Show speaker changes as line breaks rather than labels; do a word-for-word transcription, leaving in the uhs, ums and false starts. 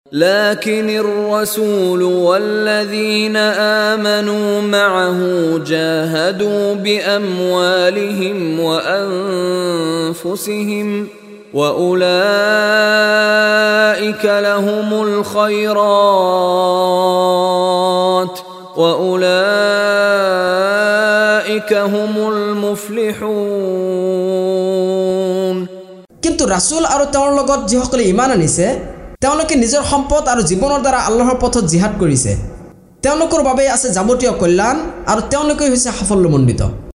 لكن الرسول والذين آمنوا معه جاهدوا بأموالهم وأنفسهم وأولئك لهم الخيرات وأولئك هم المفلحون
কিন্তু রাসূল আৰু তেওঁৰ লগত যিসকলে ঈমান আনিছে তেওঁলোকে নিজৰ সম্পদ আৰু জীৱনৰ দ্বাৰা আল্লাহৰ পথত জিহাদ কৰিছে তেওঁলোকৰ বাবে আছে যাৱতীয় কল্যাণ আৰু তেওঁলোকে হৈছে সাফল্যমণ্ডিত।